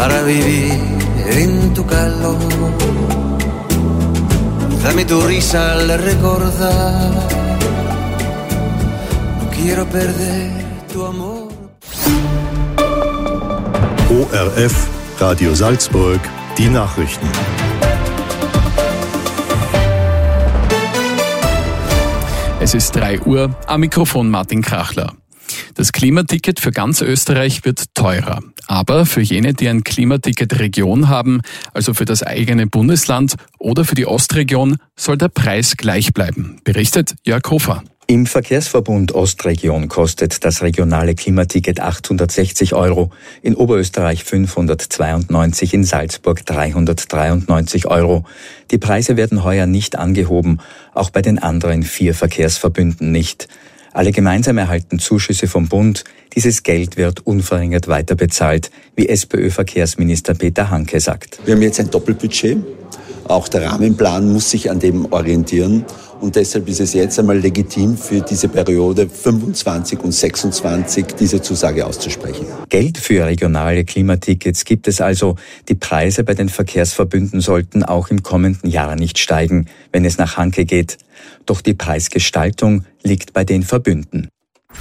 para vivir en tu calor. Dame tu risa al recordar, no quiero perder tu amor. ORF, Radio Salzburg, die Nachrichten. Es ist 3 Uhr, am Mikrofon Martin Krachler. Das Klimaticket für ganz Österreich wird teurer. Aber für jene, die ein Klimaticket Region haben, also für das eigene Bundesland oder für die Ostregion, soll der Preis gleich bleiben, berichtet Jörg Hofer. Im Verkehrsverbund Ostregion kostet das regionale Klimaticket 860 €, in Oberösterreich 592, in Salzburg 393 €. Die Preise werden heuer nicht angehoben, auch bei den anderen 4 Verkehrsverbünden nicht. Alle gemeinsam erhalten Zuschüsse vom Bund. Dieses Geld wird unverringert weiterbezahlt, wie SPÖ-Verkehrsminister Peter Hanke sagt. Wir haben jetzt ein Doppelbudget. Auch der Rahmenplan muss sich an dem orientieren. Und deshalb ist es jetzt einmal legitim, für diese Periode 25 und 26 diese Zusage auszusprechen. Geld für regionale Klimatickets gibt es also. Die Preise bei den Verkehrsverbünden sollten auch im kommenden Jahr nicht steigen, wenn es nach Hanke geht. Doch die Preisgestaltung liegt bei den Verbünden.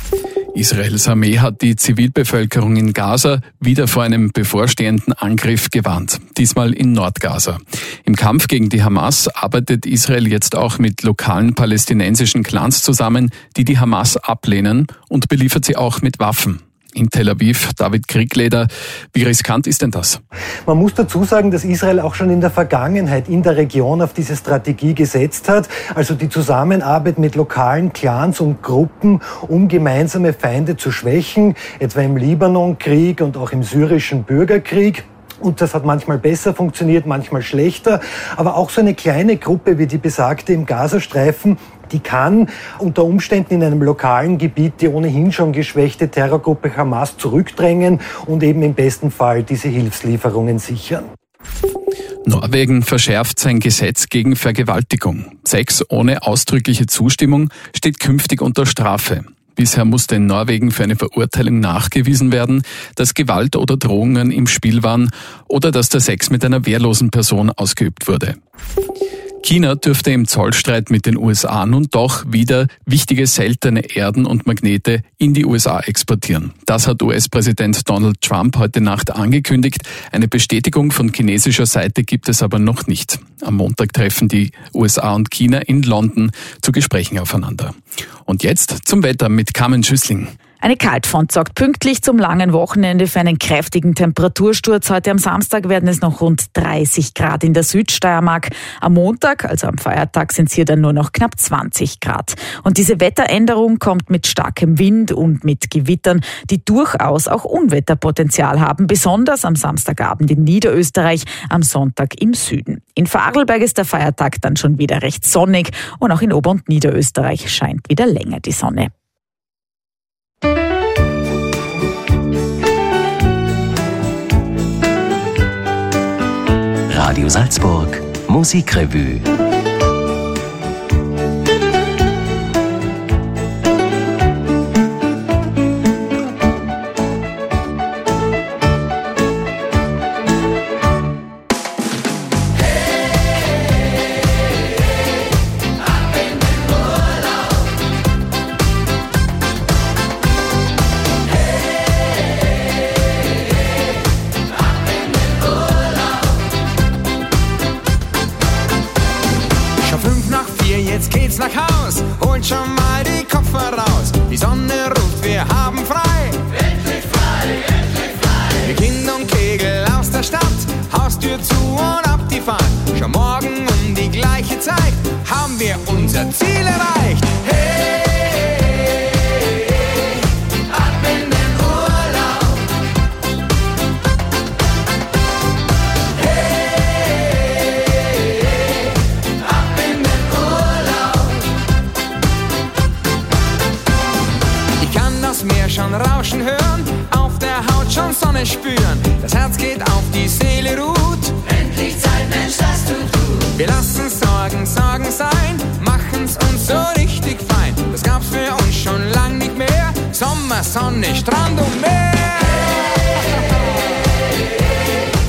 Israels Armee hat die Zivilbevölkerung in Gaza wieder vor einem bevorstehenden Angriff gewarnt, diesmal in Nordgaza. Im Kampf gegen die Hamas arbeitet Israel jetzt auch mit lokalen palästinensischen Clans zusammen, die die Hamas ablehnen, und beliefert sie auch mit Waffen. In Tel Aviv, David Kriegleder, wie riskant ist denn das? Man muss dazu sagen, dass Israel auch schon in der Vergangenheit in der Region auf diese Strategie gesetzt hat, also die Zusammenarbeit mit lokalen Clans und Gruppen, um gemeinsame Feinde zu schwächen, etwa im Libanon-Krieg und auch im syrischen Bürgerkrieg. Und das hat manchmal besser funktioniert, manchmal schlechter. Aber auch so eine kleine Gruppe wie die besagte im Gazastreifen, die kann unter Umständen in einem lokalen Gebiet die ohnehin schon geschwächte Terrorgruppe Hamas zurückdrängen und eben im besten Fall diese Hilfslieferungen sichern. Norwegen verschärft sein Gesetz gegen Vergewaltigung. Sex ohne ausdrückliche Zustimmung steht künftig unter Strafe. Bisher musste in Norwegen für eine Verurteilung nachgewiesen werden, dass Gewalt oder Drohungen im Spiel waren oder dass der Sex mit einer wehrlosen Person ausgeübt wurde. China dürfte im Zollstreit mit den USA nun doch wieder wichtige seltene Erden und Magnete in die USA exportieren. Das hat US-Präsident Donald Trump heute Nacht angekündigt. Eine Bestätigung von chinesischer Seite gibt es aber noch nicht. Am Montag treffen die USA und China in London zu Gesprächen aufeinander. Und jetzt zum Wetter mit Carmen Schüssling. Eine Kaltfront sorgt pünktlich zum langen Wochenende für einen kräftigen Temperatursturz. Heute am Samstag werden es noch rund 30 Grad in der Südsteiermark. Am Montag, also am Feiertag, sind es hier dann nur noch knapp 20 Grad. Und diese Wetteränderung kommt mit starkem Wind und mit Gewittern, die durchaus auch Unwetterpotenzial haben, besonders am Samstagabend in Niederösterreich, am Sonntag im Süden. In Vorarlberg ist der Feiertag dann schon wieder recht sonnig und auch in Ober- und Niederösterreich scheint wieder länger die Sonne. Radio Salzburg Musikrevue. Jetzt geht's nach Haus, holt schon mal die Koffer raus. Die Sonne ruft, wir haben frei. Endlich frei, endlich frei. Wir Kind und Kegel aus der Stadt, Haustür zu und ab die Fahrt. Schon morgen um die gleiche Zeit haben wir unser Ziel erreicht. Hey, ab in den Urlaub. Hey, ab in den Urlaub. Ich kann das Meer schon rauschen hören, auf der Haut schon Sonne spüren. Das Herz geht auf, die Seele ruht. Endlich Zeit, Mensch, das tut gut. Wir lassen Sorgen Sorgen sein, machen's uns so richtig fein. Das gab's für uns schon lang nicht mehr. Sommer, Sonne, Strand und Meer.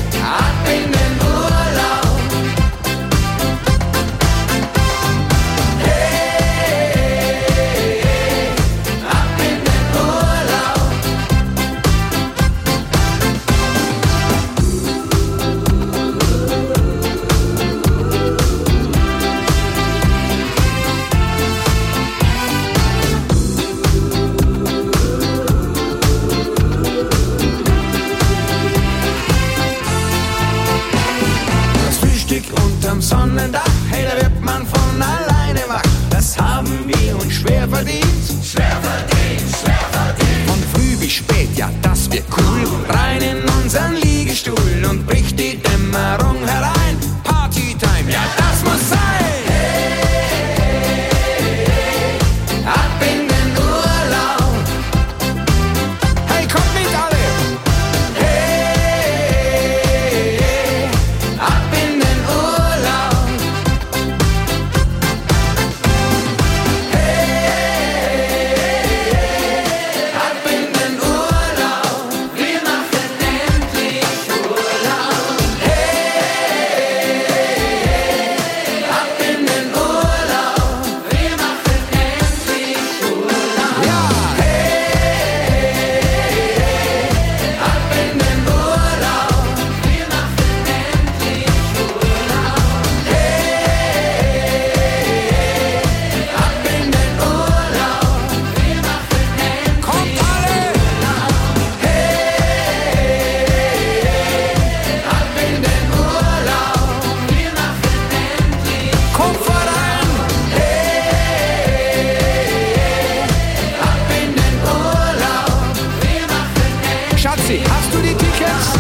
die Tickets.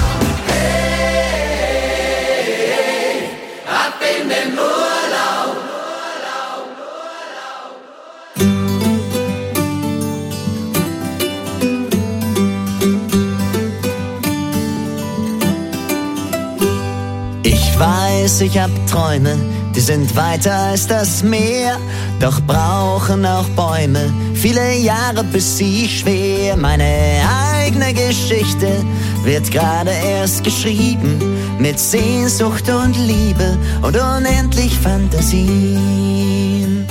Ab in den Urlaub. Ich weiß, ich hab Träume, die sind weiter als das Meer. Doch brauchen auch Bäume viele Jahre, bis sie schwer. Meine eigene Geschichte wird gerade erst geschrieben, mit Sehnsucht und Liebe und unendlich Fantasien.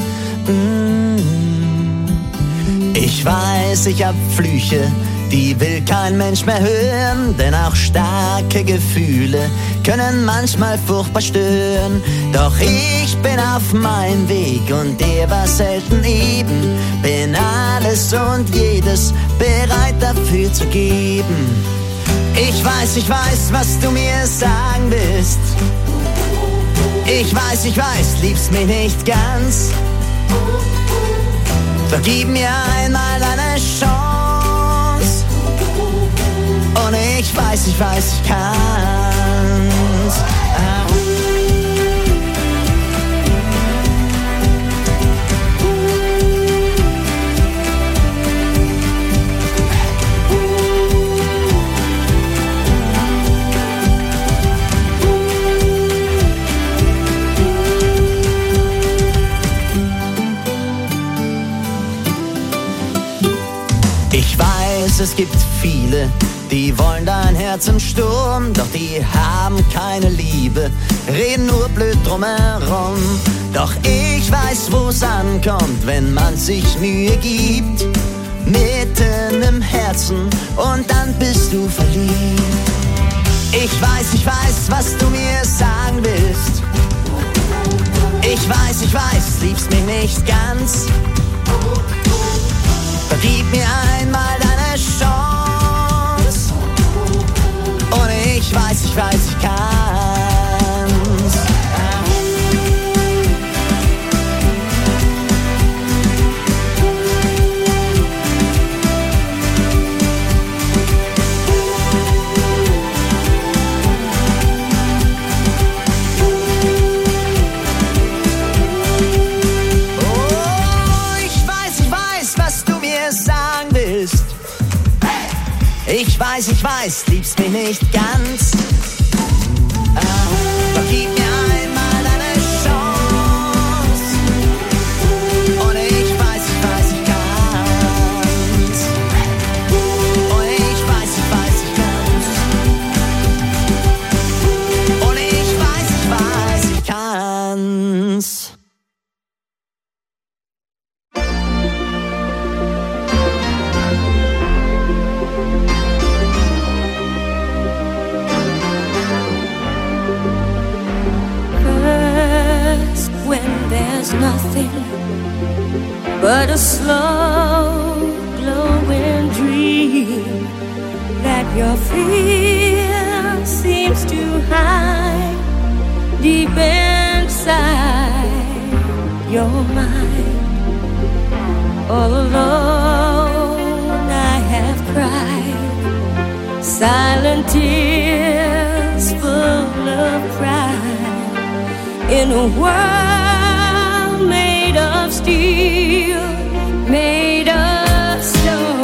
Ich weiß, ich hab Flüche, die will kein Mensch mehr hören, denn auch starke Gefühle können manchmal furchtbar stören. Doch ich bin auf meinem Weg und der war selten eben. Bin alles und jedes bereit dafür zu geben. Ich weiß, was du mir sagen willst. Ich weiß, liebst mich nicht ganz. Doch gib mir einmal eine Chance. Und ich weiß, ich kann's. Ich weiß, es gibt viele, die wollen dein Herz im Sturm, doch die haben keine Liebe, reden nur blöd drumherum. Doch ich weiß, wo's ankommt, wenn man sich Mühe gibt, mitten im Herzen, und dann bist du verliebt. Ich weiß, was du mir sagen willst. Ich weiß, liebst mich nicht ganz. Doch gib mir einmal deine Chance. Und ich weiß, ich kann's. Ich weiß, liebst mich nicht ganz. Doch gib mir einmal deine Chance. Und ich weiß, ich kann's. Und ich weiß, ich kann's. Und ich weiß, ich kann's. Nothing but a slow glowing dream that your fear seems to hide deep inside your mind. All alone I have cried silent tears full of pride in a world made of steel, made of stone.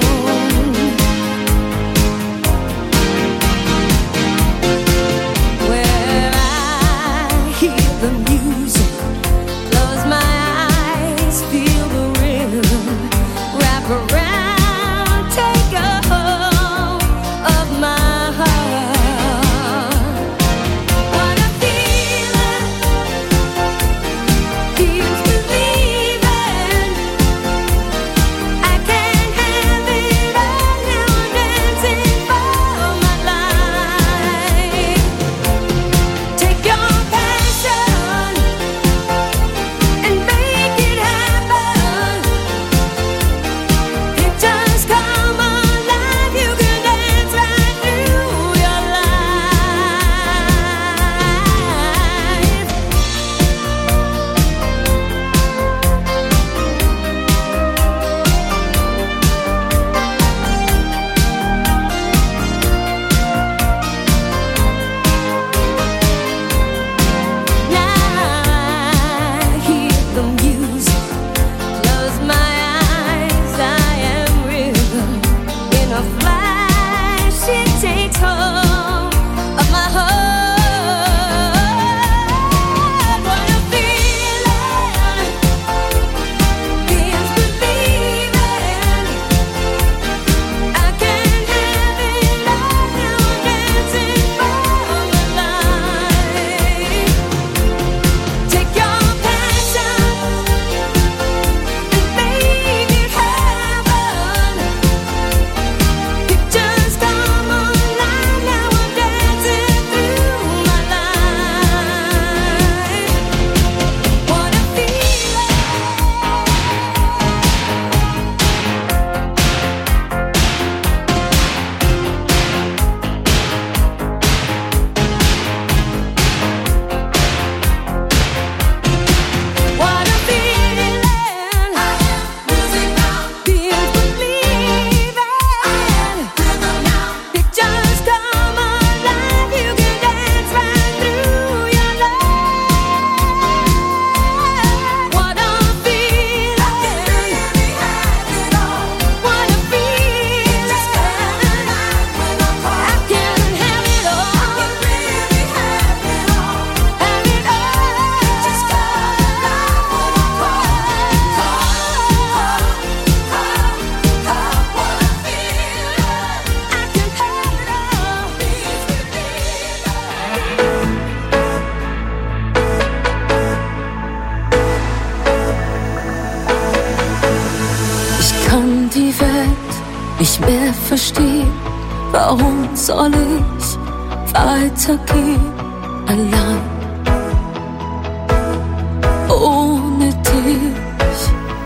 Where I hear the music, close my eyes, feel the rhythm, wrap around, take a hold of my heart. What a feeling. nicht mehr verstehen. Warum soll ich weitergehen allein ohne dich?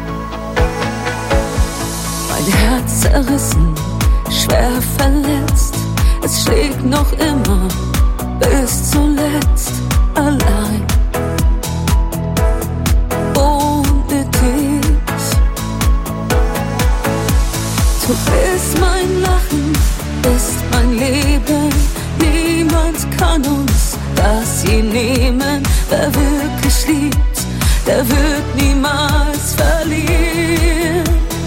Mein Herz zerrissen, schwer verletzt, es schlägt noch immer bis zuletzt allein ohne dich. Du bist mein Lachen, bist mein Leben, niemand kann uns das je nehmen. Wer wirklich liebt, der wird niemals verlieren.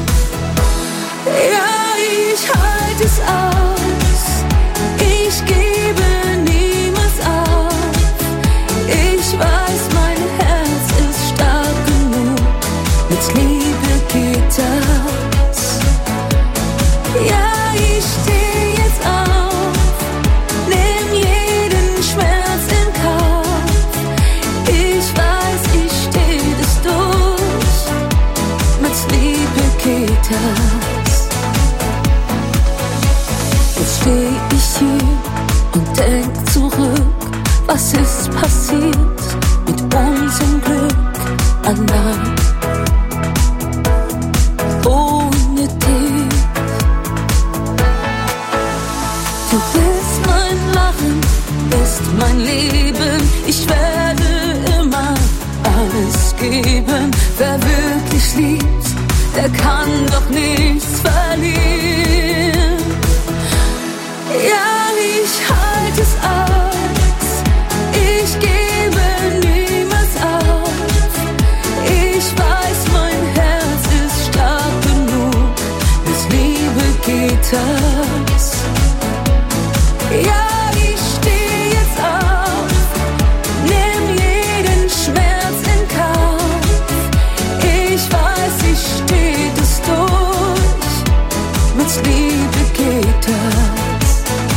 Ja, ich halte es aus, ich gebe niemals auf. Ich weiß, mein Herz ist stark genug, mit Liebe geht das. Ja, ich steh jetzt auf, nimm jeden Schmerz in Kauf. Ich weiß, ich steh das durch, mit Liebe geht das. Jetzt steh ich hier und denk zurück, was ist passiert mit unserem Glück allein ohne dich. Du bist mein Lachen, bist mein Leben, ich werde immer alles geben. Wer wirklich liebt, der kann doch nichts verlieren. Ja, ich halte es aus, ich gebe niemals auf. Ich weiß, mein Herz ist stark genug, mit Liebe geht das. Ja, ich steh jetzt auf, nimm jeden Schmerz in Kauf. Ich weiß, ich steh das durch, mit Liebe geht das.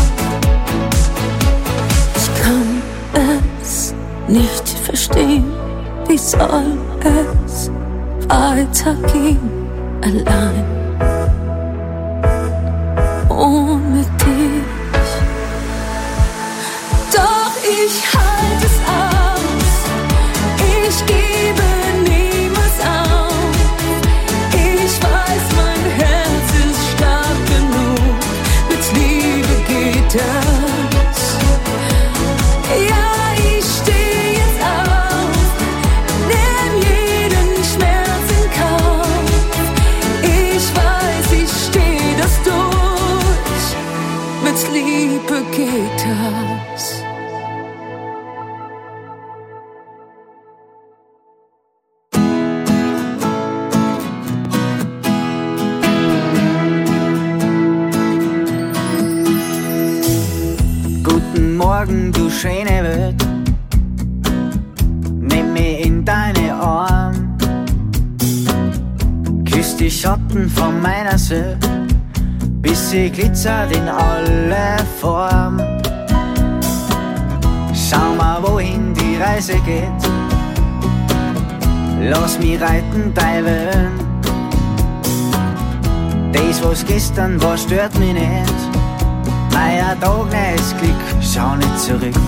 Ich kann es nicht verstehen, wie soll es weitergehen allein ohne dich. Doch ich halte es aus, ich gebe niemals auf. Ich weiß, mein Herz ist stark genug, mit Liebe geht das. Ja, ich steh jetzt auf, nimm jeden Schmerz in Kauf. Ich weiß, ich steh das durch, mit Liebe geht das. Guten Morgen, du schöne Welt, nimm mich in deine Arme, küss die Schatten von meiner Seele, bis sie glitzert in alle Formen. Schau mal, wohin die Reise geht, lass mich reiten, dein Wellen. Das, was gestern war, stört mich nicht. Neuer Tag, neues Glück, schau nicht zurück.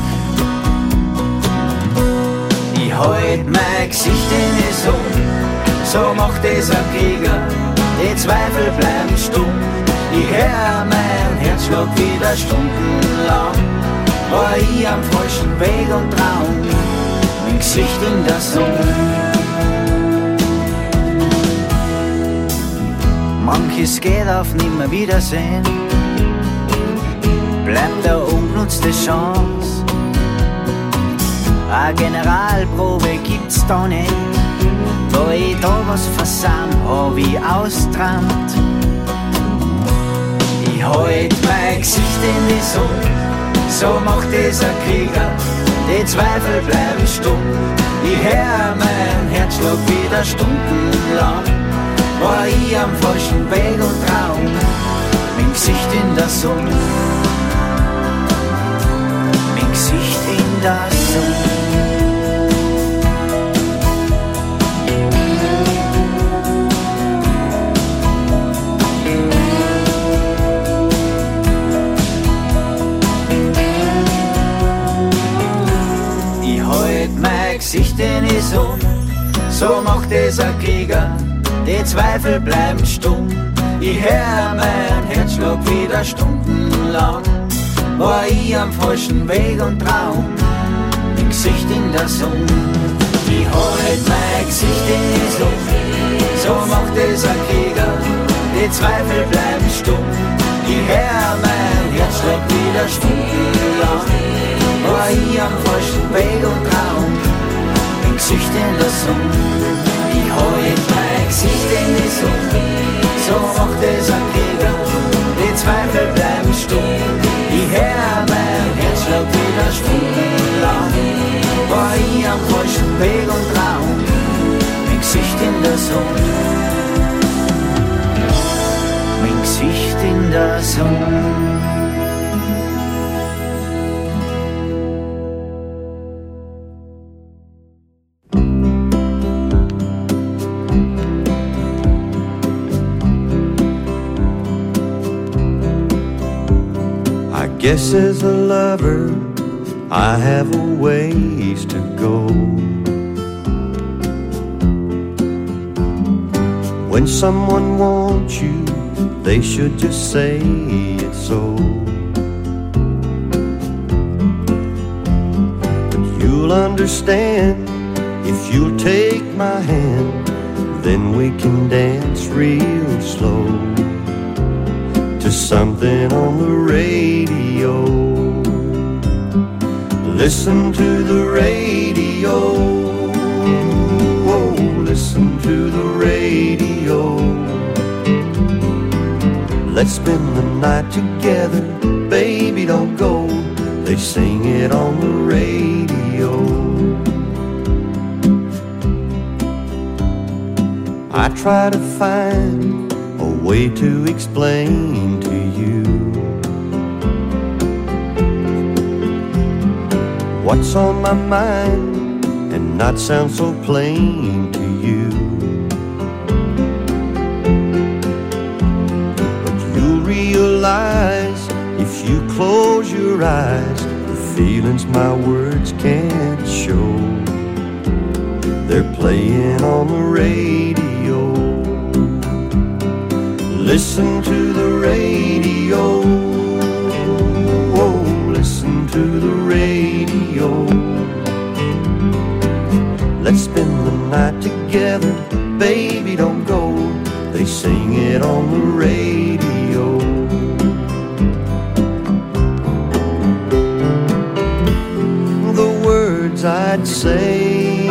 Ich halt mein Gesicht in die Sonne, so macht es ein Krieger, die Zweifel bleiben stumm. Ich hör mein Herzschlag wieder stundenlang, war ich am falschen Weg und Traum, mein Gesicht in der Sonne. Manches geht auf Nimmerwiedersehen, bleibt eine ungenutzte Chance. Eine Generalprobe gibt's da nicht, wo ich da was versamm, hab ich austrammt. Ich halt mein Gesicht in die Sonne, so macht es ein Krieger, die Zweifel bleiben stumm. Ich hör mein Herzschlag wieder stundenlang, war ich am falschen Weg und Traum, mein Gesicht in der Sonne. Gesicht in der Sonne. Gesicht in die Sonne. So macht es ein Krieger, die Zweifel bleiben stumm. Ich hör mein Herzschlag wieder stundenlang. War ich am falschen Weg und Traum, mein Gesicht in der Sonne. Ich halt mein Gesicht in die Sonne, so macht es ein Krieger, die Zweifel bleiben stumm. Ich hör mein Herzschlag wieder stundenlang. War ich am falschen Weg und Traum, mein Gesicht in der Sonne. Ich halt mein Gesicht in die Sonne, so macht es ein Krieger, die Zweifel bleiben stumm. Ich hör mein Herzschlag wieder stundenlang. War ich am falschen Weg und Traum, mein Gesicht in der Sonne. Mein Gesicht in der Sonne. Guess as a lover, I have a ways to go. When someone wants you, they should just say it so. But you'll understand if you'll take my hand, then we can dance real slow to something on the radio. Listen to the radio. Oh, listen to the radio. Let's spend the night together, baby, don't go. They sing it on the radio. I try to find a way to explain to you what's on my mind and not sound so plain to you. But you'll realize if you close your eyes, the feelings my words can't show, they're playing on the radio. Listen to the radio. Oh, listen to the radio. Let's spend the night together, baby, don't go. They sing it on the radio. The words I'd say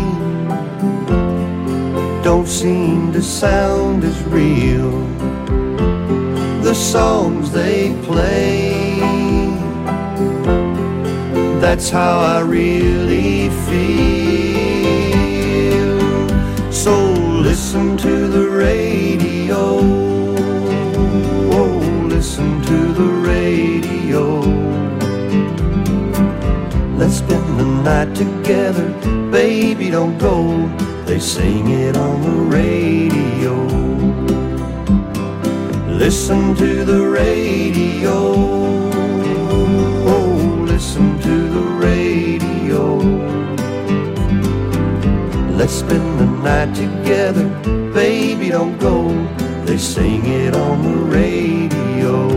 don't seem to sound as real. The songs they play, that's how I really feel. So listen to the radio. Oh, listen to the radio. Let's spend the night together, baby, don't go. They sing it on the radio. Listen to the radio. Oh, listen to the radio. Let's spend the night together, baby, don't go. They sing it on the radio.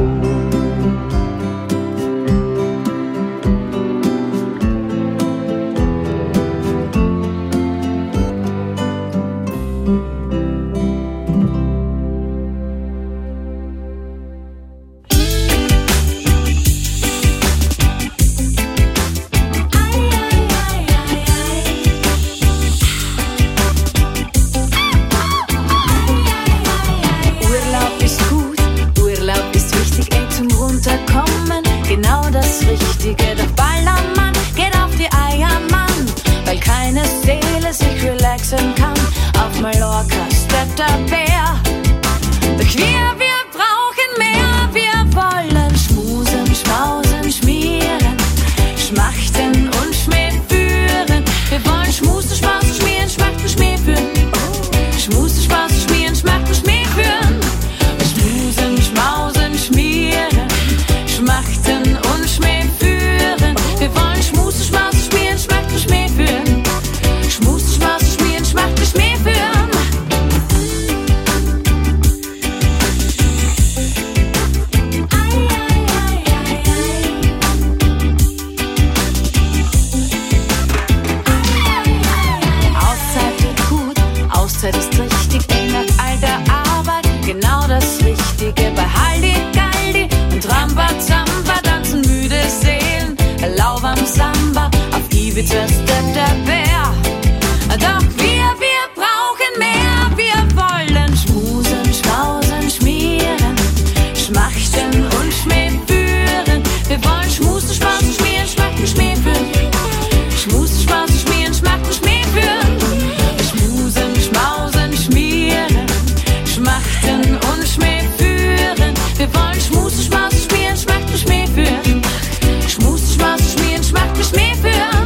wie zerstörter Bär. Doch wir brauchen mehr. Wir wollen schmusen, schmausen, schmieren, schmachten und Schmäh führen. Wir wollen schmusen, schmausen, schmieren, schmachten, Schmäh führen. Schmusen, schmausen, schmieren, schmachten, Schmäh führen. Schmusen, schmausen, schmieren, schmachten und Schmäh führen. Wir wollen schmusen, schmausen, schmieren, schmachten, Schmäh führen. Schmusen, schmausen, schmieren, schmachten, Schmäh führen.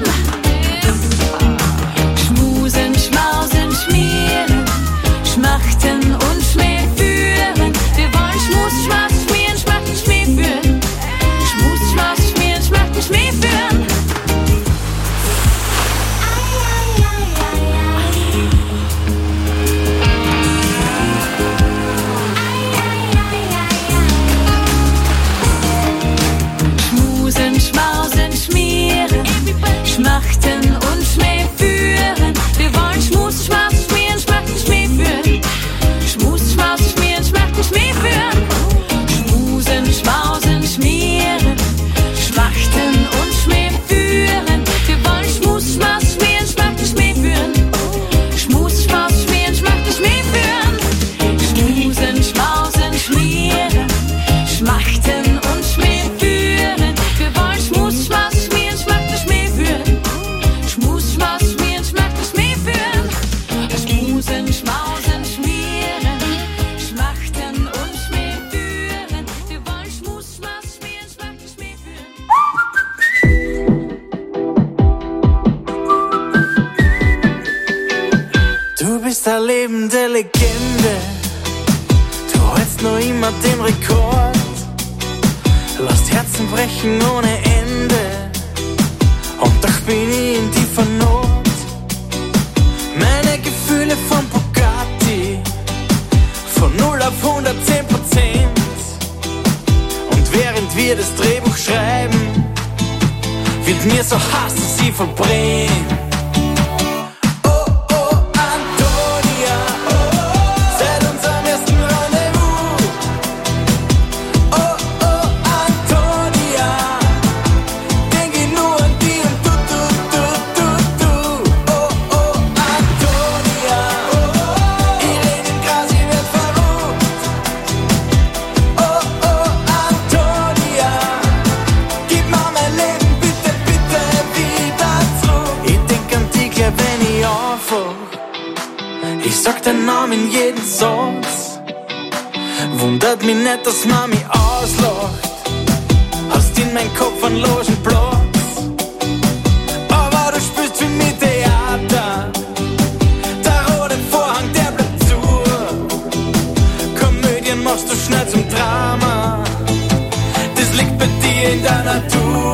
Schmusen, schmausen, schmieren, schmachten und Schmäh führen. Wir wollen schmusen, schmausen, schmieren, schmachten, Schmäh führen. Schmusen, schmausen, schmieren, schmachten, Schmäh führen. Schmusen, schmausen, schmieren, schmachten und Schmäh führen. Wir wollen schmusen, schmausen, schmieren, schmachten, Schmäh führen. Schmusen, schmausen, schmieren, schmachten, Schmäh führen. Schmusen, schmausen, schmieren, schmachten und Schmäh führen. Wir wollen schmusen, schmausen, schmieren, schmachten, Schmäh führen. Schmusen, schmausen, schmieren, schmachten, Schmäh führen. Schmusen, schmausen, schmieren, schmachten und Schmäh führen. Wir wollen schmusen, schmausen, schmieren, schmachten, Schmäh führen. Schmusen, schmausen, schmieren, schmachten, Schmäh führen. Schmusen, schmausen, schmieren, schmachten und Schmäh führen. Wir wollen schmusen, schmausen, schmieren, schmachten, Schmäh führen. Du bist eine lebende Legende, du hältst noch immer den Rekord, lässt Herzen brechen ohne Ende, und doch bin ich in die Vernot. Meine Gefühle von Bugatti, von 0 auf 110%, und während wir das Drehbuch schreiben, wird mir so heiß, dass ich verbrenne. Ich sag den Namen jeden Satz, wundert mich nicht, dass Mami auslacht. Hast in mein Kopf einen Logenplatz, aber du spielst für mich Theater. Der rote Vorhang, der bleibt zu. Komödien machst du schnell zum Drama, das liegt bei dir in der Natur.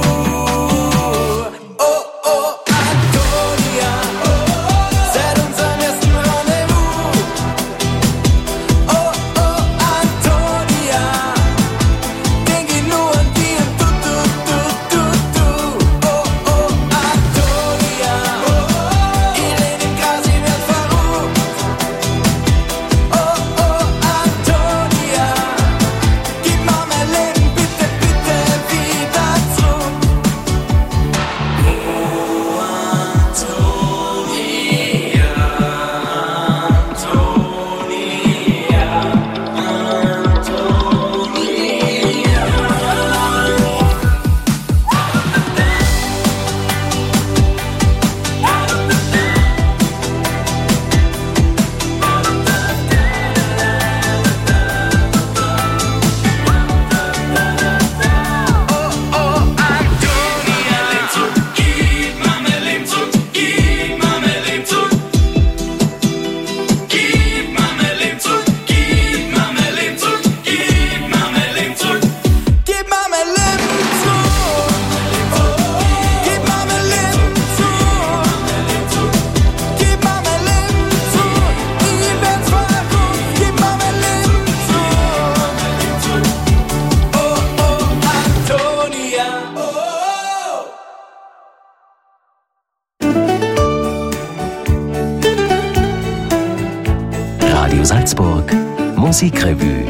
Radio Salzburg Musikrevue.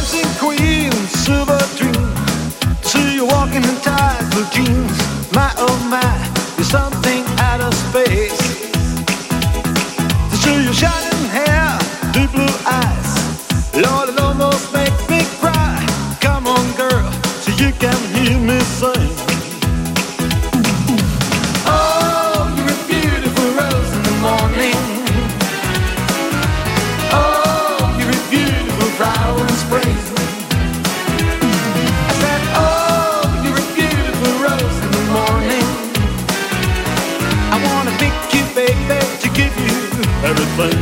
dancing queen, silver dream. See you walking in tight blue jeans. My oh my, you're something out of space. To see your shining hair, deep blue eyes. Lord, it almost makes me cry. Come on, girl, so you can hear me sing. Oh, you're a beautiful rose in the morning. Oh, you're a beautiful flower in spring. I said, oh, you're a beautiful rose in the morning. I wanna pick you, baby, to give you everything.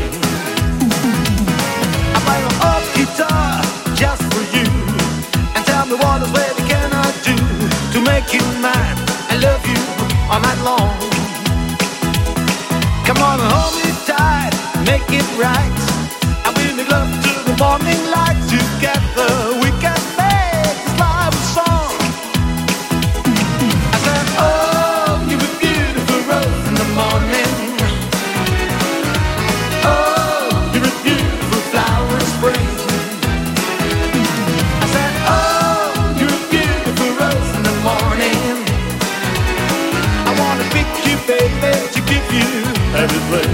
I buy my old guitar just for you, and tell me what is what can I do to make you mine and love you all night long. Come on and hold me tight, make it right. I'll be in love to the morning light. Together we can make this life a song. I said, oh, you're a beautiful rose in the morning. Oh, you're a beautiful flower in spring. I said, oh, you're a beautiful rose in the morning. I wanna pick you, baby, to give you everything.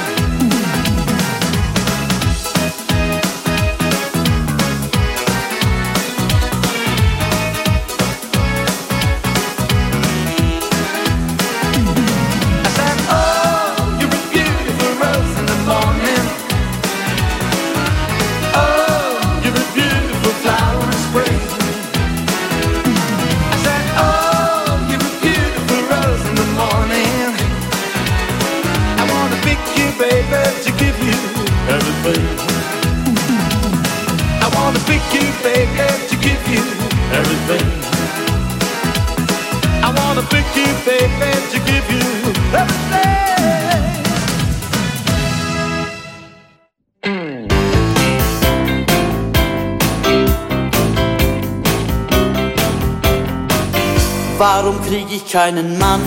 Warum krieg ich keinen Mann?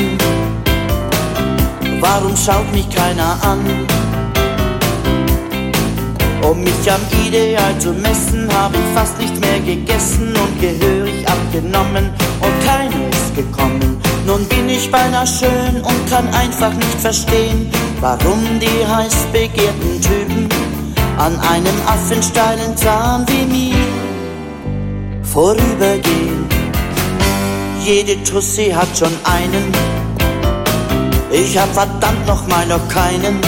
Warum schaut mich keiner an? Um mich am Ideal zu messen, hab ich fast nicht mehr gegessen und gehörig abgenommen und keiner ist gekommen. Nun bin ich beinahe schön und kann einfach nicht verstehen, warum die heiß begehrten Typen an einem affensteilen Zahn wie mir vorübergehen. Jede Tussi hat schon einen, ich hab verdammt noch keinen.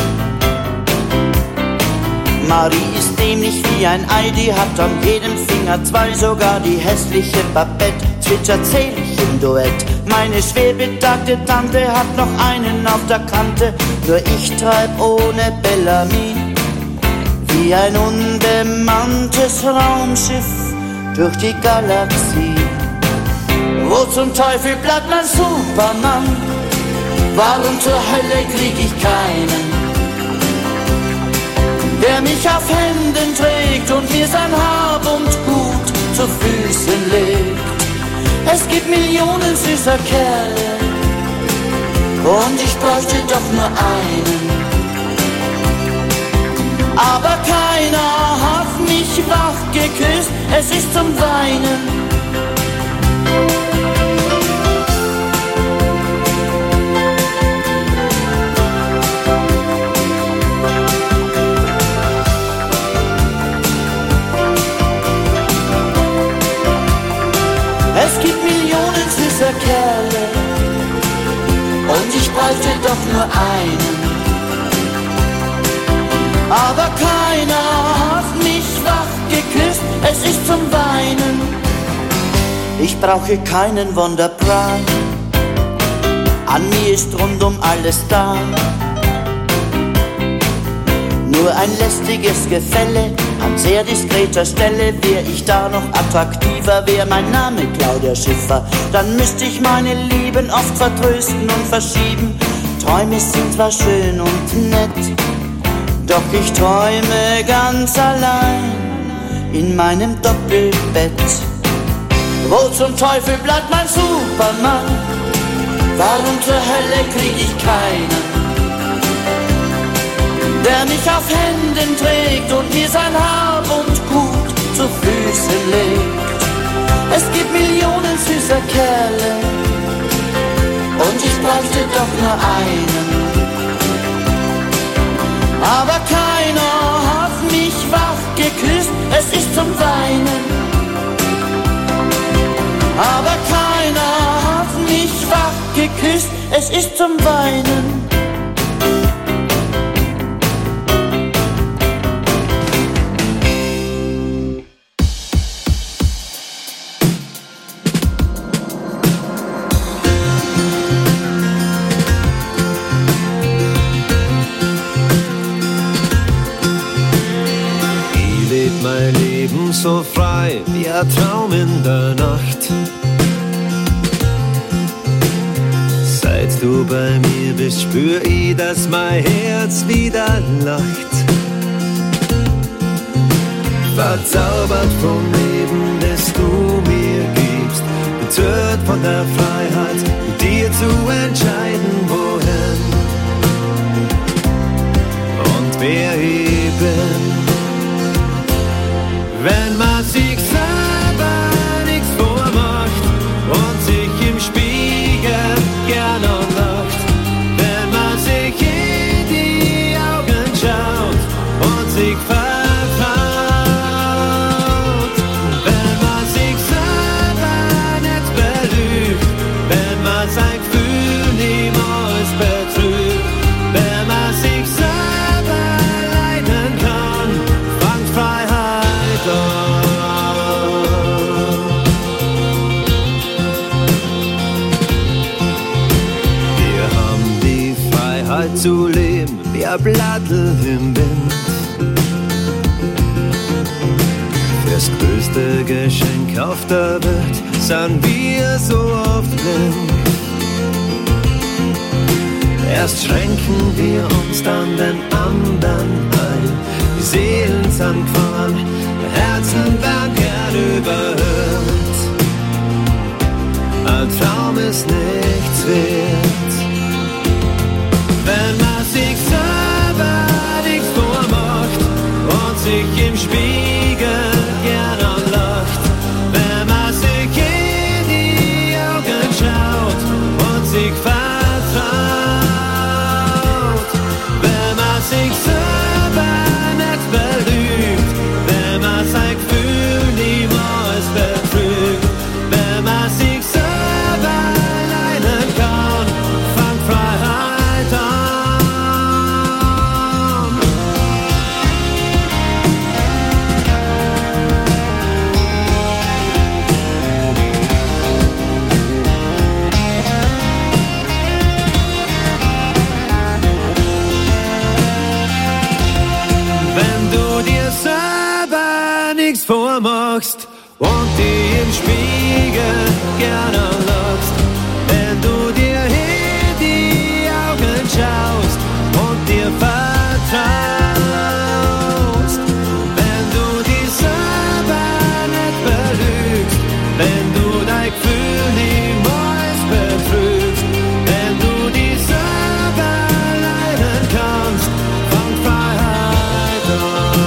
Marie ist dämlich wie ein Ei, die hat an jedem Finger zwei, sogar die hässliche Babette zwitschert selig im Duett. Meine schwerbetagte Tante hat noch einen auf der Kante, nur ich treib ohne Bellamy wie ein unbemanntes Raumschiff durch die Galaxie. Wo zum Teufel bleibt mein Superman? Warum zur Hölle krieg ich keinen, der mich auf Händen trägt und mir sein Hab und Gut zu Füßen legt? Es gibt Millionen süßer Kerle und ich bräuchte doch nur einen, aber keiner hat mich wach geküsst, es ist zum Weinen. Es gibt Millionen süßer Kerle und ich bräuchte doch nur einen, aber keiner hat mich wach geküsst, es ist zum Weinen. Ich brauche keinen Wonderbra, an mir ist rundum alles da. Nur ein lästiges Gefälle an sehr diskreter Stelle. Wär ich da noch attraktiver, wär mein Name Claudia Schiffer, dann müsste ich meine Lieben oft vertrösten und verschieben. Träume sind zwar schön und nett, doch ich träume ganz allein in meinem Doppelbett. Wo zum Teufel bleibt mein Superman? Warum zur Hölle krieg ich keinen, der mich auf Händen trägt und mir sein Hab und Gut zu zu Füßen legt. Es gibt Millionen süßer Kerle und ich bräuchte doch nur einen. Aber keiner hat mich wach geküsst, es ist zum Weinen. Aber keiner hat mich wach geküsst, es ist zum Weinen. Mein Leben so frei wie ein Traum in der Nacht. Seit du bei mir bist, spür ich, dass mein Herz wieder lacht. Verzaubert vom Leben, das du mir gibst, betört von der Freiheit, mit dir zu entscheiden, wohin und wer ich bin. Wenn man sich selber nichts vormacht und sich im Spiegel gern anlacht, wenn man sich in die Augen schaut und sich vertraut, wenn man sich selber nicht belügt, wenn man sein Gefühl niemals betrügt, wenn man sich selber leiden kann, fängt Freiheit. Wir haben die Freiheit zu leben, wie ein Blattl im Wind. Fürs größte Geschenk auf der Welt sind wir so oft blind. Erst schränken wir uns dann den anderen ein. Die Seelen sind gefahren, Herzen werden gern überhört. Ein Traum ist nichts wert. Wenn man sich selber nichts vormacht und sich im Spiegel gern anlacht, wenn man sich in die Augen schaut und sich vertraut, wenn man sich selber nicht belügt, wenn man sein Gefühl niemals betrügt, wenn man sich selber leiden kann, fängt Freiheit an. Wenn du dir selber nichts vormachst und dir im Spiegel gerne anlachst, wenn du dir in die Augen schaust und dir vertraust, wenn du dich selber nicht belügst, wenn du dein Gefühl niemals betrügst, wenn du dich selber leiden kannst, fängt Freiheit an.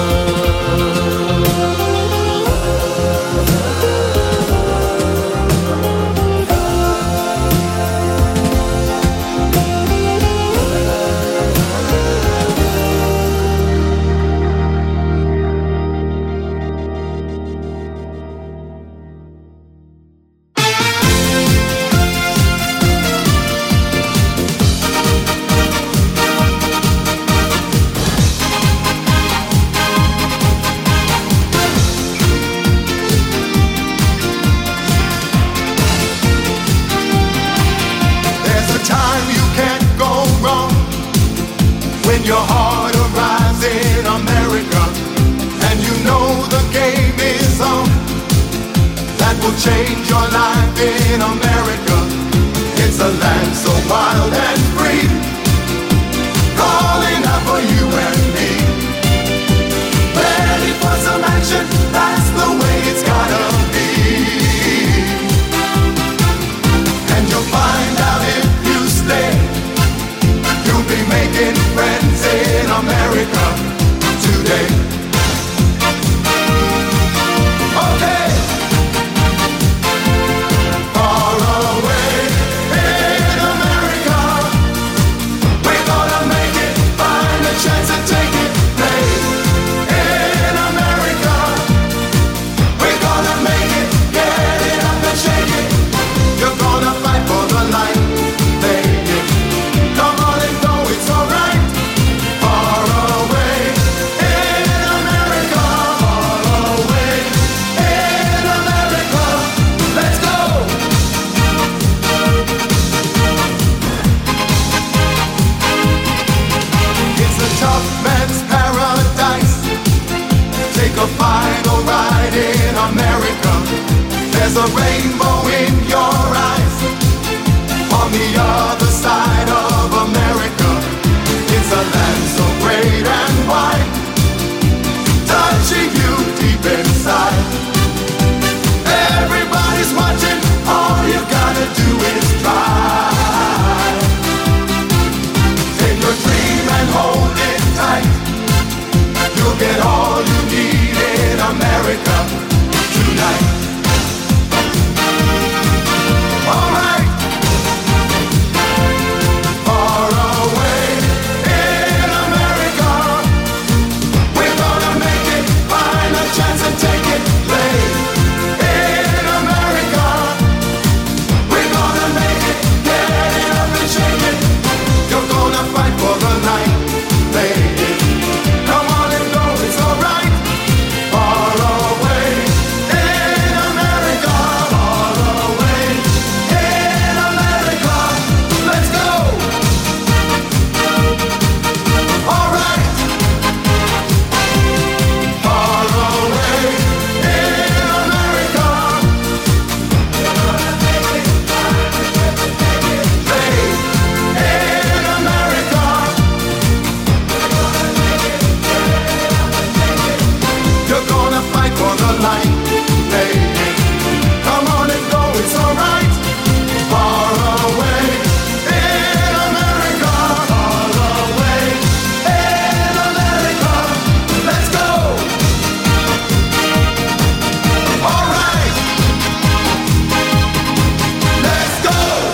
There's a time you can't go wrong when your heart arrives in America and you know the game is on. That will change your life in America. It's a land so wild and free, calling out for you and me. Ready for some action, that's the way it's gotta be. And you'll find out if you stay, you'll be making friends in America today. There's a rainbow in your eyes. On the other side of America, it's a land so great and wide, touching you deep inside. Everybody's watching, all you gotta do is try. Take your dream and hold it tight. You'll get all you need in America tonight. Alright. Far away in America, we're gonna make it, find a chance and take it, play. In America, we're gonna make it, get it up and shake it. You're gonna fight for the night, play it. Come on and go, it's alright. Far away in America, far away in America, let's go. Alright. Far away in America, we're gonna make it, play in America. You're gonna fight for the light, baby. Come on and go, it's alright. Far away in America, far away in America, let's go. Alright, let's go.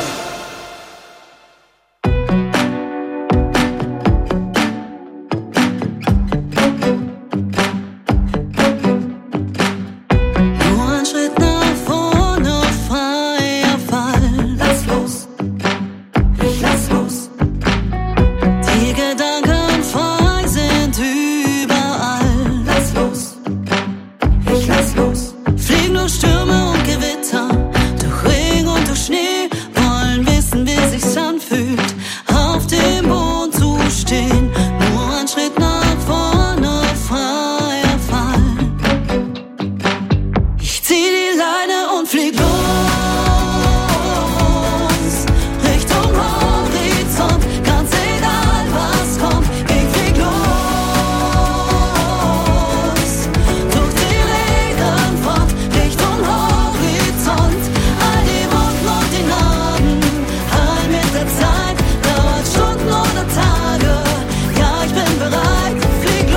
Nur ein Schritt nach vorne, freier Fall. Lass los, ich lass los. Die Gedanken frei sind überall. Lass los, ich lass los. Fliegen durch Stürme und Gewitter, durch Regen und durch Schnee. Wollen wissen, wie sich's anfühlt, auf dem Boden zu stehen. Nur ein Schritt nach vorne, freier Fall. Ich zieh die Leine und flieg los, Richtung Horizont, ganz egal was kommt. Ich flieg los, durch die Regenfront, Richtung Horizont. All die Wunden und die Narben, heil mit der Zeit, dauert Stunden oder Tage. Ja, ich bin bereit, flieg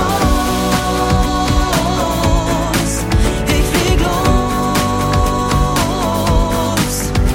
los, ich flieg los.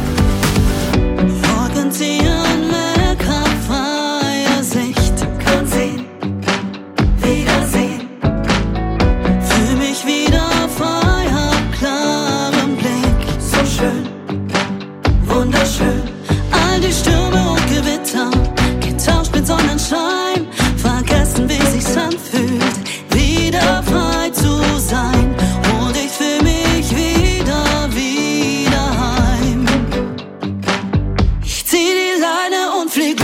Wolken ziehen weg, hab freie Sicht, kann sehen, wiedersehen. Fühl mich wieder frei, hab klaren Blick, so schön, wunderschön. All die Stürme und Gewitter, getauscht mit Sonnenschein, vergessen, wie sich's anfühlt, wieder frei zu sein. Und ich fühl mich wieder heim. Ich zieh die Leine und flieg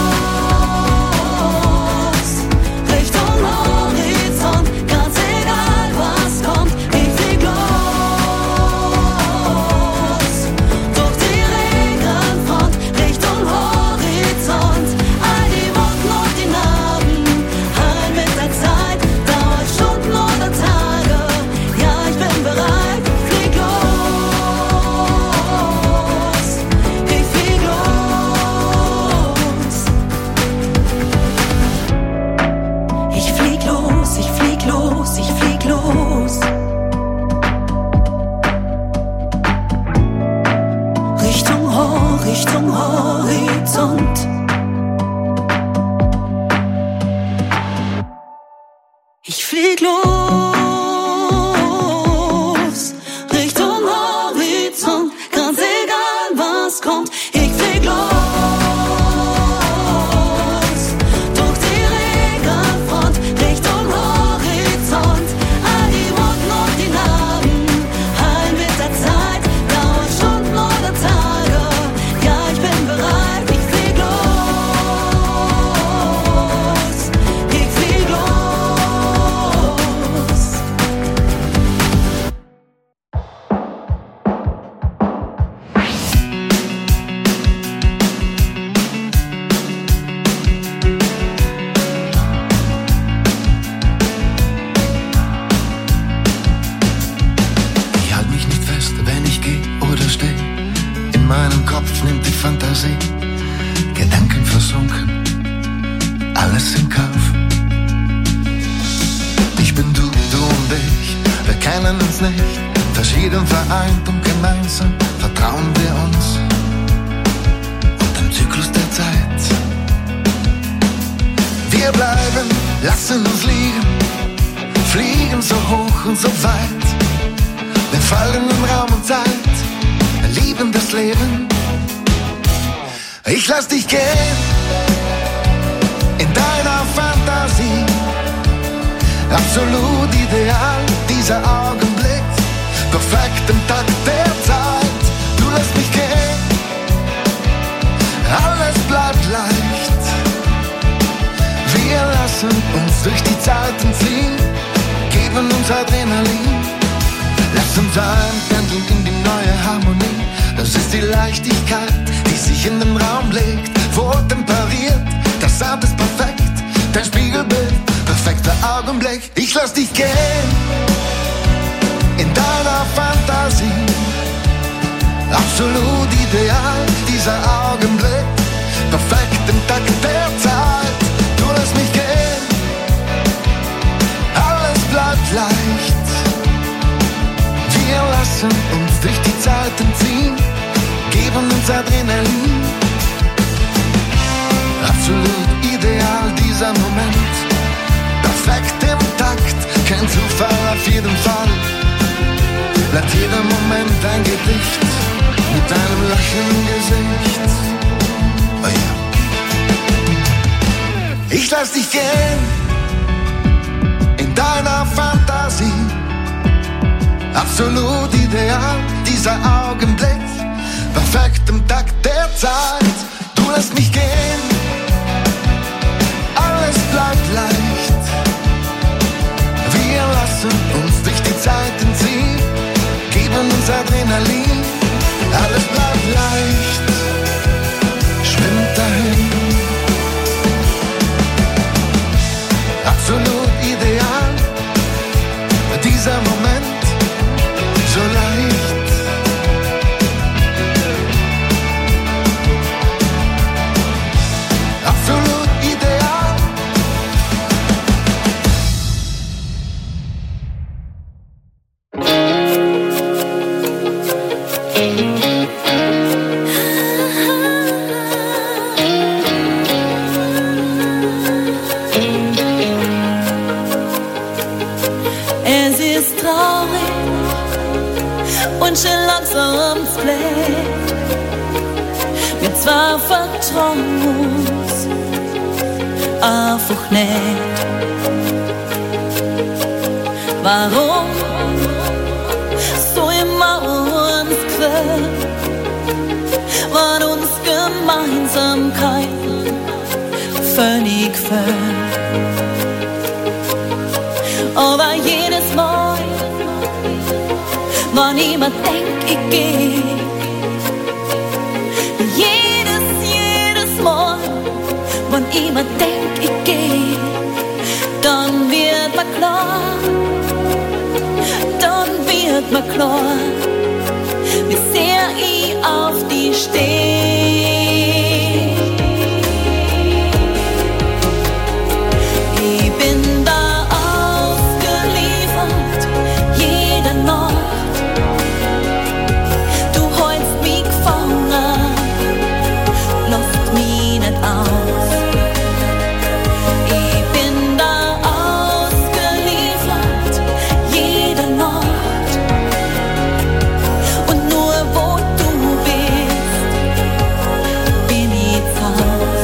los, Richtung Horizont, ganz egal was kommt. Ich flieg los, durch die Regenfront, Richtung Horizont. All die Wunden und die Narben, heil mit der Zeit, dauert Stunden oder Tage. Ja, ich bin bereit, flieg los, ich flieg los. Ich flieg los, ich flieg los, ich flieg los. Richtung Horizont. Ich flieg los, Richtung Horizont, ganz egal was kommt. Ich flieg los, durch die Regenfront, Richtung Horizont. All die Wunden und die Narben, heil mit der Zeit, dauert Stunden oder Tage. Ja, ich bin bereit, ich flieg los, ich flieg los. alles in Kauf. Ich bin du, du und ich, wir kennen uns nicht, verschieden vereint und gemeinsam vertrauen wir uns und dem Zyklus der Zeit. Wir bleiben, lassen uns liegen, fliegen so hoch und so weit. Wir fallen in Raum und Zeit, lieben das Leben. Ich lass dich gehen, in deiner Fantasie. Absolut ideal, dieser Augenblick, perfekt im Takt der Zeit. Du lässt mich gehen, alles bleibt leicht. Wir lassen uns durch die Zeiten ziehen, geben uns Adrenalin. Lass uns einpendeln in die neue Harmonie. Das ist die Leichtigkeit, die sich in den Raum legt. Vortemperiert, das Sound ist perfekt. Dein Spiegelbild, perfekter Augenblick. Ich lass dich gehen, in deiner Fantasie. Absolut ideal, dieser Augenblick, perfekt im Takt der Zeit. Du lässt mich gehen, alles bleibt leicht. Wir lassen uns durch die Zeiten ziehen, geben uns Adrenalin. Absolut ideal dieser Moment, perfekt im Takt, kein Zufall auf jeden Fall. Bleibt jeder Moment ein Gedicht mit einem Lachen im Gesicht. Oh ja. Ich lass dich gehen, in deiner Fantasie. Absolut ideal, dieser Augenblick, perfekt im Takt der Zeit. Du lässt mich gehen, alles bleibt leicht. Wir lassen uns durch die Zeiten ziehen, geben uns Adrenalin. Alles bleibt leicht, schwimmt dahin. Absolut ideal, dieser Moment, so leicht. Absolut ideal. Es ist traurig und schon langsam bläht. Wir zwar vertrauen uns einfach nicht. Warum so immer uns quält, wann uns Gemeinsamkeiten völlig fehlen? Aber jedes Mal, wann ich mir denk, ich geh, jedes Mal, wann ich mir denk, ich geh, dann wird mir klar, wie sehr ich auf die steh. Ich bin da ausgeliefert, jede Nacht. Du hältst mich gefangen, lasst mich nicht aus. Ich bin da ausgeliefert, jede Nacht. Und nur wo du bist, bin ich zu Haus.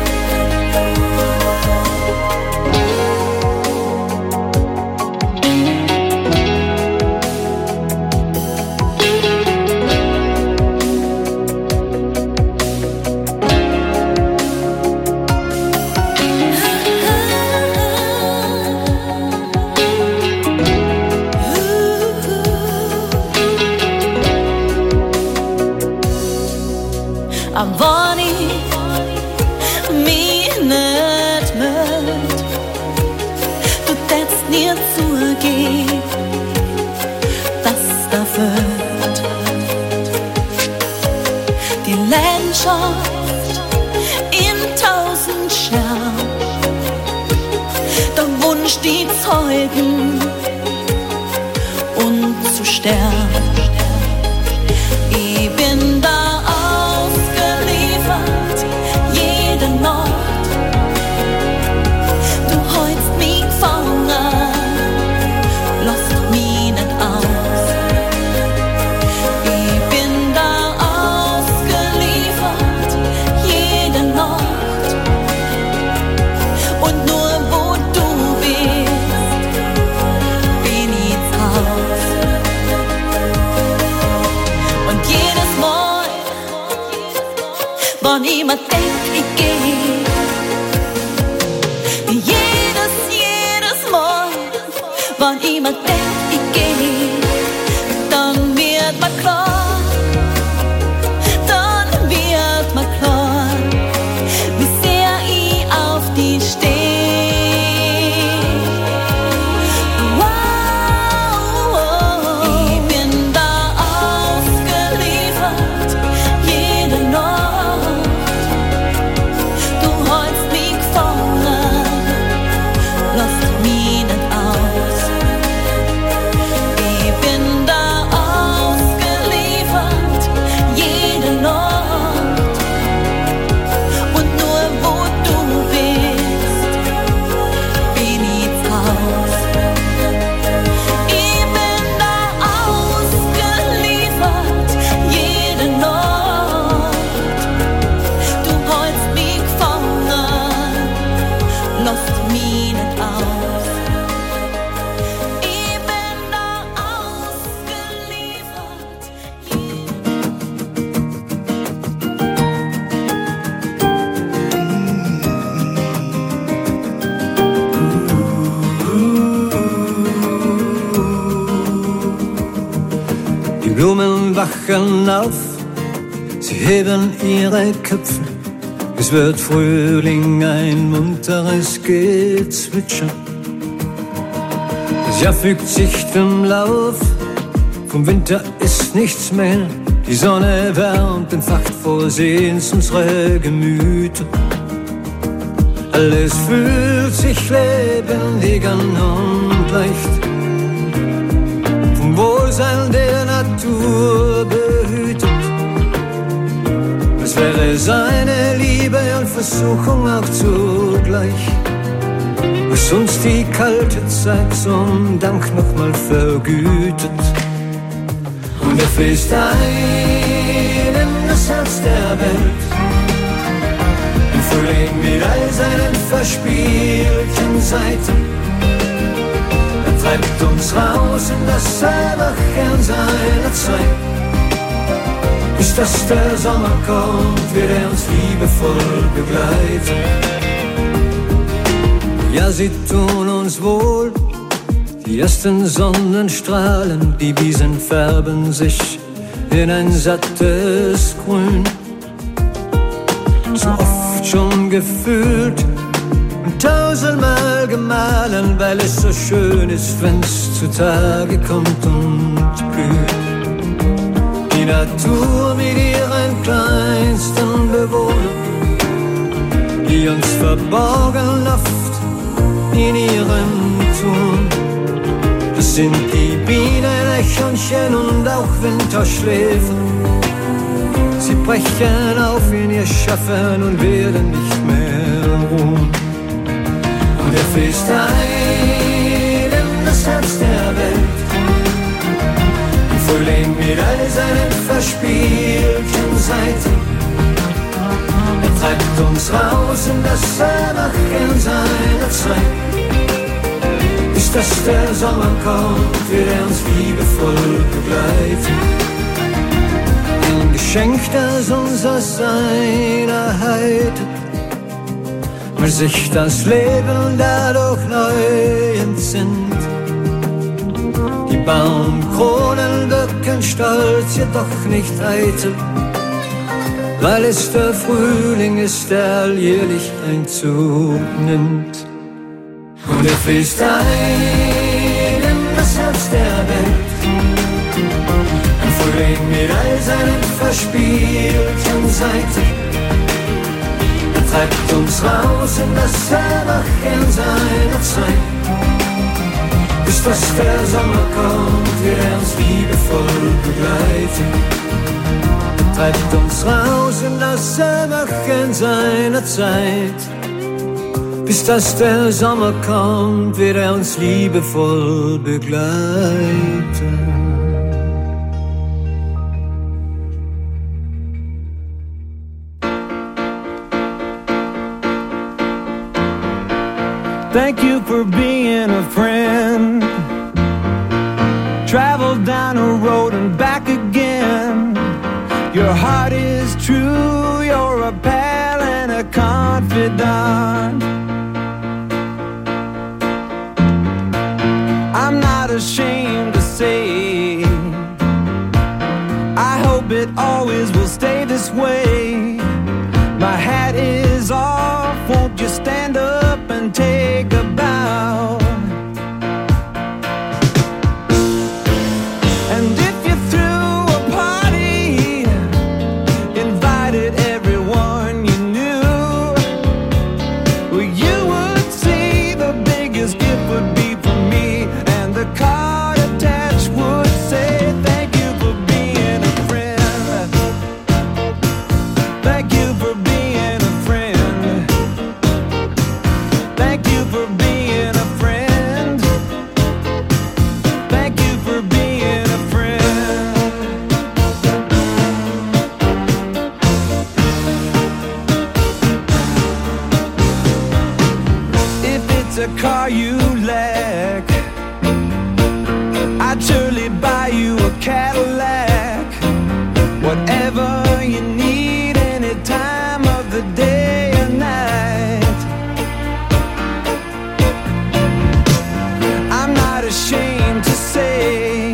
Aber wann ich mich nicht möcht, du tätst nie zugeben, dass da fehlt. Die Landschaft in 1000 Scherben Anstieg zeugen und zu sterben. Ich bin da ausgeliefert, jede Nacht. Du hältst mich gefangen, lasst mich nicht aus. Ich bin da ausgeliefert, jede Nacht. Und nur wo du bist, bin ich zu Haus. Und jedes Mal, wann ich mir denk, ich geh, jedes Mal, wann ich mir denk, ich geh, dann wird mir klar, wie sehr ich auf dich steh. Wow, ich bin da ausgeliefert, jede Nacht. Du hältst mich gefangen, lasst mich nicht aus. Ich bin da ausgeliefert, jede Nacht. Und nur wo du bist, bin ich zu Haus. Ich bin da ausgeliefert, jede Nacht. Du hältst mich gefangen, lasst mich nicht aus. Ich bin da ausgeliefert. Die Blumen wachen auf, sie heben ihre Köpfe. Es wird Frühling, ein munteres Gezwitscher. Das Jahr fügt sich dem Lauf, vom Winter ist nichts mehr. Die Sonne wärmt, entfacht vor Sehens unsere Gemüter. Alles fühlt sich lebendig an und leicht, vom Wohlsein der Natur behütet. Es wäre seine Liebe und Versuchung auch zugleich, was uns die kalte Zeit zum Dank nochmal vergütet. Und er fließt ein in das Herz der Welt, im Frühling mit all seinen verspielten Seiten. Er treibt uns raus in das Erwachen seiner Zeit. Bis dass der Sommer kommt, wird er uns liebevoll begleiten. Ja, sie tun uns wohl, die ersten Sonnenstrahlen, die Wiesen färben sich in ein sattes Grün. So oft schon gefühlt und tausendmal gemahlen, weil es so schön ist, wenn's zutage kommt und blüht. Die Natur mit ihren kleinsten Bewohnern, die uns verborgen oft in ihrem Tun. Das sind die Bienen, Eichhörnchen und auch Winterschläfer. Sie brechen auf in ihr Schaffen und werden nicht mehr ruhen. Und er fließt ein in das Herz der Welt, im Frühling mit all seinen verspielten Seiten. Er treibt uns raus in das Erwachen seiner Zeit. Bis dass der Sommer kommt, wird er uns liebevoll begleiten. Ein Geschenk, das uns aus seiner Heite, weil sich das Leben dadurch neu entsinnt. Die Baumkronen wirken stolz, jedoch nicht eitel, weil es der Frühling ist, der alljährlich Einzug nimmt. Und er fließt ein in das Herz der Welt, im Frühling mit all seinen verspielten Seiten. Er treibt uns raus in das Erwachen seiner Zeit. dass der Sommer kommt, wird er uns liebevoll begleiten. Er treibt uns raus in das Selberchen seiner Zeit. Bis dass der Sommer kommt, wird er uns liebevoll begleiten. Thank you for being a friend. Travel down a road and back again. Your heart is true, you're a pal and a confidant. I'm not ashamed to say, I hope it always will stay this way. My hat is off, won't you stand up and take a bow? And if you threw a party, invited everyone you knew, well, you would see the biggest gift would be from me, and the card attached would say, thank you for being a friend. Thank you for being a friend. Thank you for being a friend. Thank you for being a friend. If it's a car you lack, I'd surely buy you a Cadillac. Whatever you need, any time of the day or night. I'm not ashamed to say,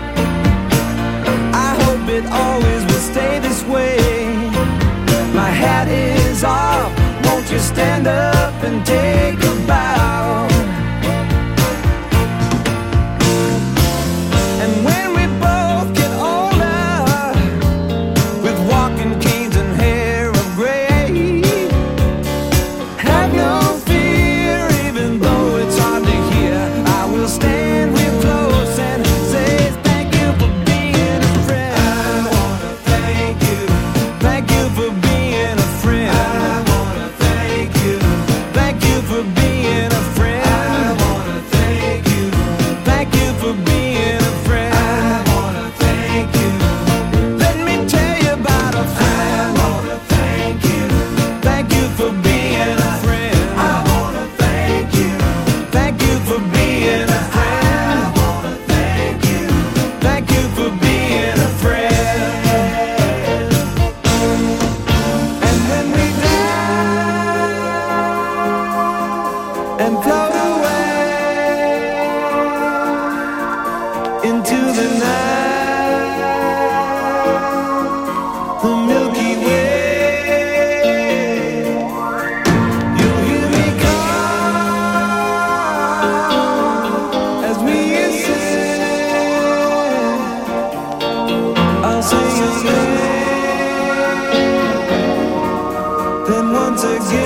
I hope it always will stay this way. My hat is off, won't you stand up and take a bow? And when we both get older, with walking canes and hair of gray, have no fear, even though it's hard to hear, I will stand real close and say thank you for being a friend. I wanna thank you. Thank you for being a friend. I wanna thank you. Thank you for being a friend. I wanna thank you. Thank you for being a friend. I wanna thank you. Let me tell you about a friend. I wanna thank you. Thank you for being a friend. I wanna thank you. Thank you for being a friend. I wanna thank you. Thank you for being a friend. And when we die and float away into the night, the Milky Way, you'll hear me call as we ascend. I'll sing your name, then once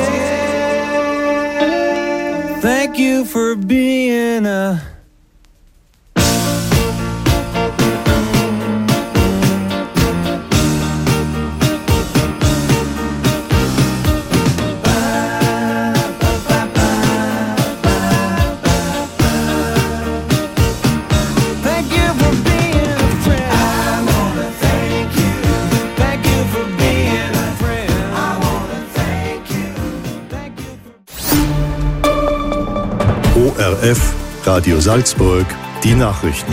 again, thank you for being a Thank you for being a friend. I wanna thank you. Thank you for being a friend. I wanna thank you. Thank you. ORF Radio Salzburg, die Nachrichten.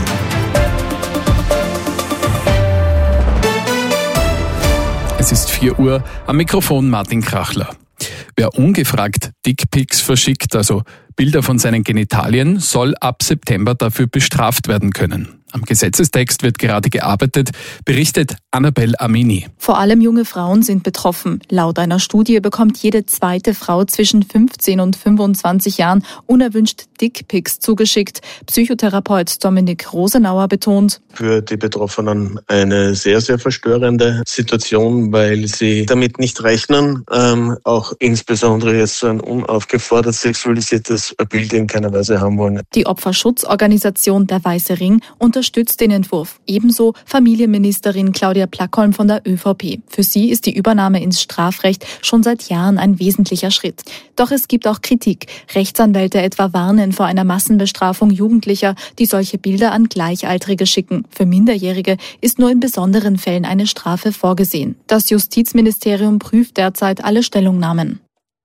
Es ist 4 Uhr, am Mikrofon Martin Krachler. Wer ungefragt Dickpics verschickt, also Bilder von seinen Genitalien, soll ab September dafür bestraft werden können. Am Gesetzestext wird gerade gearbeitet, berichtet Annabel Amini. Vor allem junge Frauen sind betroffen. Laut einer Studie bekommt jede zweite Frau zwischen 15 und 25 Jahren unerwünscht Dickpics zugeschickt. Psychotherapeut Dominik Rosenauer betont: Für die Betroffenen eine sehr, sehr verstörende Situation, weil sie damit nicht rechnen, auch insbesondere jetzt so ein unaufgefordert sexualisiertes Bild in keiner Weise haben wollen. Die Opferschutzorganisation Der Weiße Ring unterstützt den Entwurf. Ebenso Familienministerin Claudia Plackholm von der ÖVP. Für sie ist die Übernahme ins Strafrecht schon seit Jahren ein wesentlicher Schritt. Doch es gibt auch Kritik. Rechtsanwälte etwa warnen vor einer Massenbestrafung Jugendlicher, die solche Bilder an Gleichaltrige schicken. Für Minderjährige ist nur in besonderen Fällen eine Strafe vorgesehen. Das Justizministerium prüft derzeit alle Stellungnahmen.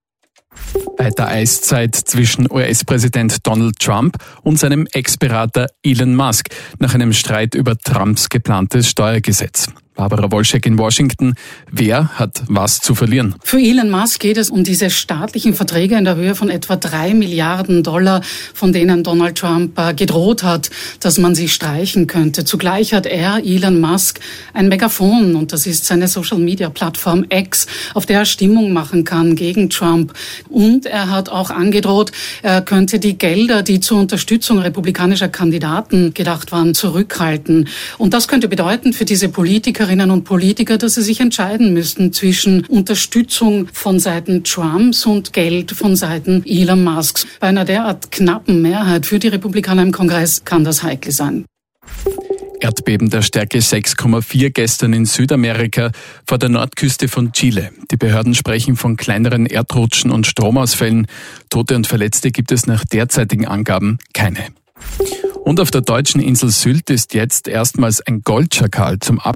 Bei der Eiszeit zwischen US-Präsident Donald Trump und seinem Ex-Berater Elon Musk nach einem Streit über Trumps geplantes Steuergesetz. Barbara Wolschek in Washington. Wer hat was zu verlieren? Für Elon Musk geht es um diese staatlichen Verträge in der Höhe von etwa $3 Milliarden, von denen Donald Trump gedroht hat, dass man sie streichen könnte. Zugleich hat Elon Musk, ein Megafon, und das ist seine Social-Media-Plattform X, auf der er Stimmung machen kann gegen Trump. Und er hat auch angedroht, er könnte die Gelder, die zur Unterstützung republikanischer Kandidaten gedacht waren, zurückhalten. Und das könnte bedeuten für diese Politikerinnen und Politiker, dass sie sich entscheiden müssten zwischen Unterstützung von Seiten Trumps und Geld von Seiten Elon Musks. Bei einer derart knappen Mehrheit für die Republikaner im Kongress kann das heikel sein. Erdbeben der Stärke 6,4 gestern in Südamerika vor der Nordküste von Chile. Die Behörden sprechen von kleineren Erdrutschen und Stromausfällen. Tote und Verletzte gibt es nach derzeitigen Angaben keine. Und auf der deutschen Insel Sylt ist jetzt erstmals ein Goldschakal zum